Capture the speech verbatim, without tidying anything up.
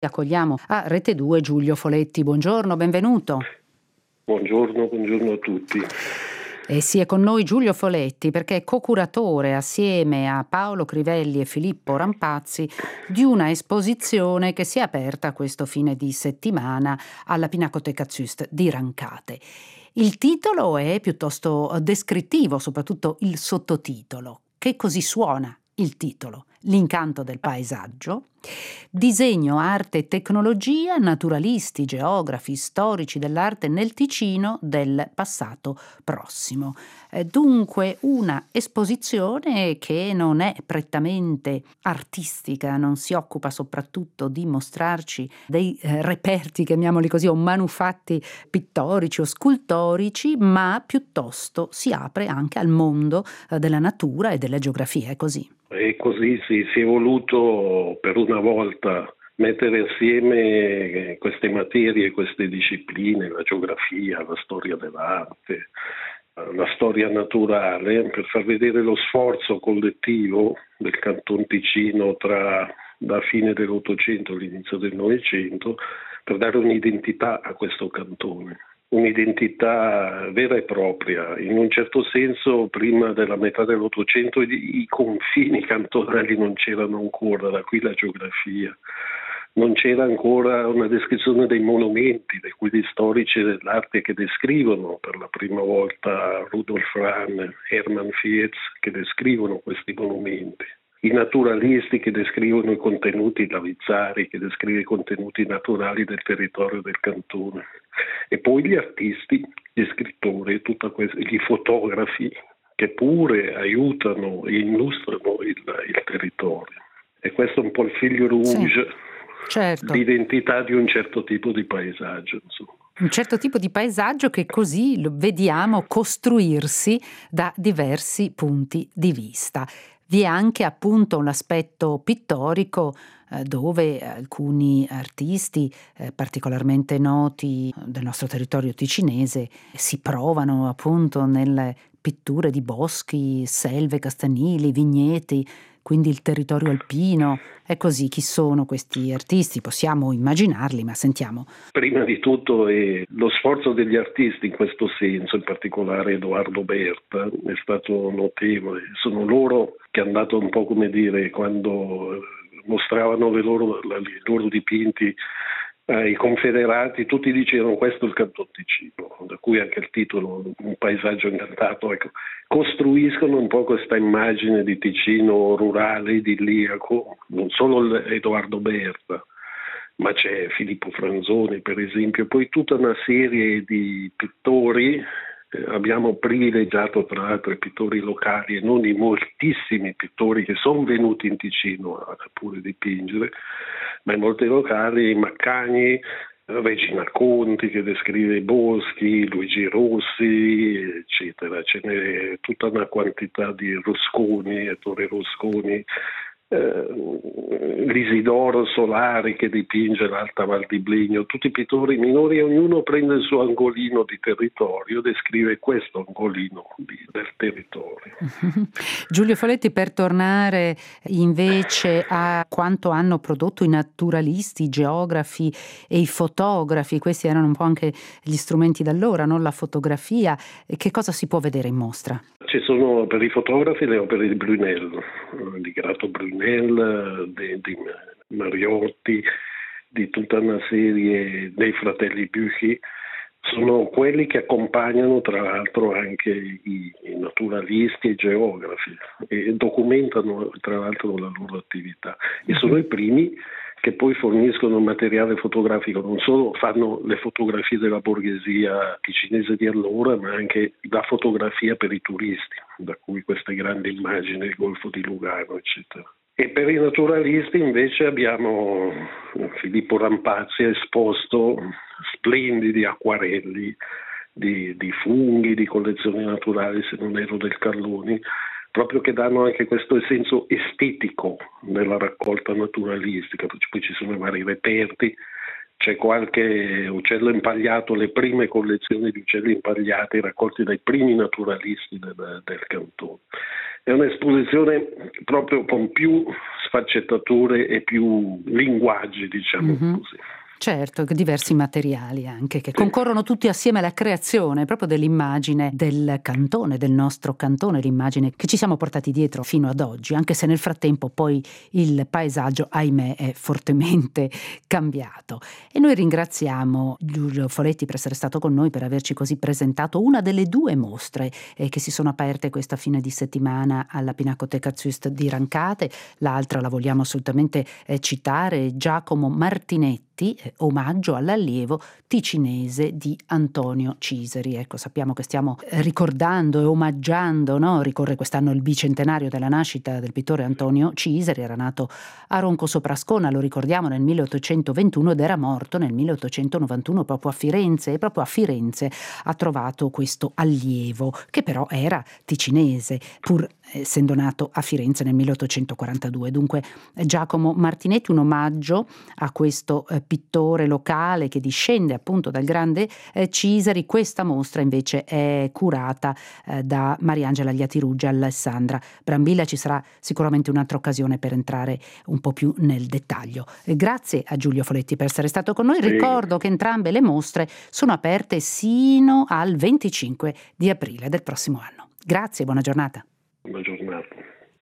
Accogliamo a Rete due Giulio Foletti. Buongiorno, benvenuto. Buongiorno, buongiorno a tutti. E sì, è con noi Giulio Foletti perché è co-curatore assieme a Paolo Crivelli e Filippo Rampazzi di una esposizione che si è aperta questo fine di settimana alla Pinacoteca Züst di Rancate. Il titolo è piuttosto descrittivo, soprattutto il sottotitolo. Che così suona il titolo? L'incanto del paesaggio, disegno, arte e tecnologia, naturalisti, geografi, storici dell'arte nel Ticino del passato prossimo. Eh, dunque una esposizione che non è prettamente artistica, non si occupa soprattutto di mostrarci dei eh, reperti, chiamiamoli così, o manufatti pittorici o scultorici, ma piuttosto si apre anche al mondo eh, della natura e della geografia, è così. E così sì, si è voluto per una volta mettere assieme queste materie, queste discipline, la geografia, la storia dell'arte, la storia naturale, per far vedere lo sforzo collettivo del Canton Ticino tra la fine dell'Ottocento e l'inizio del Novecento, per dare un'identità a questo cantone. Un'identità vera e propria. In un certo senso, prima della metà dell'Ottocento i, i confini cantonali non c'erano ancora, da qui la geografia. Non c'era ancora una descrizione dei monumenti, di quelli storici dell'arte che descrivono per la prima volta Rudolf Rahn, Hermann Fietz, che descrivono questi monumenti. I naturalisti che descrivono i contenuti lavizzari, che descrivono i contenuti naturali del territorio del cantone. E poi gli artisti, gli scrittori, tutta questa, gli fotografi che pure aiutano e illustrano il, il territorio. E questo è un po' il fil rouge, Sì, certo. l'identità di un certo tipo di paesaggio, insomma. Un certo tipo di paesaggio che così lo vediamo costruirsi da diversi punti di vista. Vi è anche appunto un aspetto pittorico eh, dove alcuni artisti eh, particolarmente noti del nostro territorio ticinese si provano appunto nelle pitture di boschi, selve, castanili, vigneti, quindi il territorio alpino. È così, chi sono questi artisti? Possiamo immaginarli, ma sentiamo. Prima di tutto è lo sforzo degli artisti in questo senso, in particolare Edoardo Berta, è stato notevole. Sono loro che hanno dato un po', come dire, quando mostravano le loro, i loro dipinti ai confederati, tutti dicevano questo è il Canton Ticino, da cui anche il titolo, un paesaggio incantato. Ecco, costruiscono un po' questa immagine di Ticino rurale, idilliaco, non solo Edoardo Berta, ma c'è Filippo Franzoni per esempio, poi tutta una serie di pittori. Eh, abbiamo privilegiato tra l'altro i pittori locali e non i moltissimi pittori che sono venuti in Ticino a pure dipingere, ma i molti locali, Maccagni, Regina Conti che descrive i boschi, Luigi Rossi, eccetera. Ce n'è tutta una quantità di Rosconi, Ettore Rosconi, eh, Lisidoro Solari che dipinge l'Alta Val di Blegno, tutti pittori minori e ognuno prende il suo angolino di territorio, descrive questo angolino di, del territorio. Giulio Foletti, per tornare invece a quanto hanno prodotto i naturalisti, i geografi e i fotografi, questi erano un po' anche gli strumenti d'allora, non la fotografia, che cosa si può vedere in mostra? Ci sono per i fotografi le opere di Brunel, di Grato Brunel, di, di Mariotti, di tutta una serie dei fratelli Bucchi. Sono quelli che accompagnano tra l'altro anche i, i naturalisti e i geografi e documentano tra l'altro la loro attività e sono i primi che poi forniscono materiale fotografico, non solo fanno le fotografie della borghesia ticinese di allora, ma anche la fotografia per i turisti, da cui queste grandi immagini del Golfo di Lugano, eccetera. E per i naturalisti invece abbiamo Filippo Rampazzi ha esposto splendidi acquarelli di, di funghi, di collezioni naturali, se non erro del Carloni, proprio che danno anche questo senso estetico nella raccolta naturalistica. Poi ci sono i vari reperti, c'è qualche uccello impagliato, le prime collezioni di uccelli impagliati raccolti dai primi naturalisti del, del cantone. è un'esposizione proprio con più sfaccettature e più linguaggi, diciamo Mm-hmm. così. Certo, diversi materiali anche, che concorrono tutti assieme alla creazione proprio dell'immagine del cantone, del nostro cantone, l'immagine che ci siamo portati dietro fino ad oggi, anche se nel frattempo poi il paesaggio, ahimè, è fortemente cambiato. E noi ringraziamo Giulio Foletti per essere stato con noi, per averci così presentato una delle due mostre eh, che si sono aperte questa fine di settimana alla Pinacoteca Züst di Rancate. L'altra la vogliamo assolutamente eh, citare, Giacomo Martinetti, eh, omaggio all'allievo ticinese di Antonio Ciseri. Ecco, sappiamo che stiamo ricordando e omaggiando, no? Ricorre quest'anno il bicentenario della nascita del pittore Antonio Ciseri. Era nato a Ronco Soprascona, lo ricordiamo, nel milleottocentoventuno ed era morto nel milleottocentonovantuno proprio a Firenze, e proprio a Firenze ha trovato questo allievo che però era ticinese, pur essendo nato a Firenze nel milleottocentoquarantadue. Dunque Giacomo Martinetti, un omaggio a questo eh, pittore locale che discende appunto dal grande eh, Ciseri. Questa mostra invece è curata eh, da Mariangela Liatiruggia e Alessandra Brambilla. Ci sarà sicuramente un'altra occasione per entrare un po' più nel dettaglio. E grazie a Giulio Foletti per essere stato con noi. Sì. Ricordo che entrambe le mostre sono aperte sino al venticinque di aprile del prossimo anno. Grazie, buona giornata. Buona giornata.